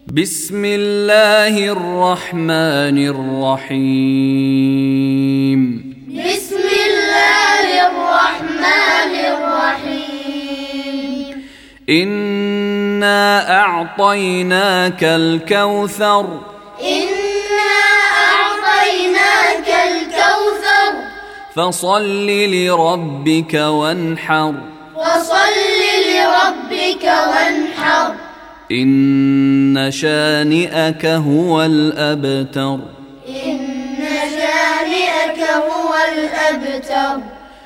بسم الله الرحمن الرحيم. بسم الله الرحمن الرحيم. إنا أعطيناك الكوثر. إنا أعطيناك الكوثر. فصل لربك وانحر. فصل لربك وانحر. إن شانئك هو الأبتر. إن شانئك هو الأبتر.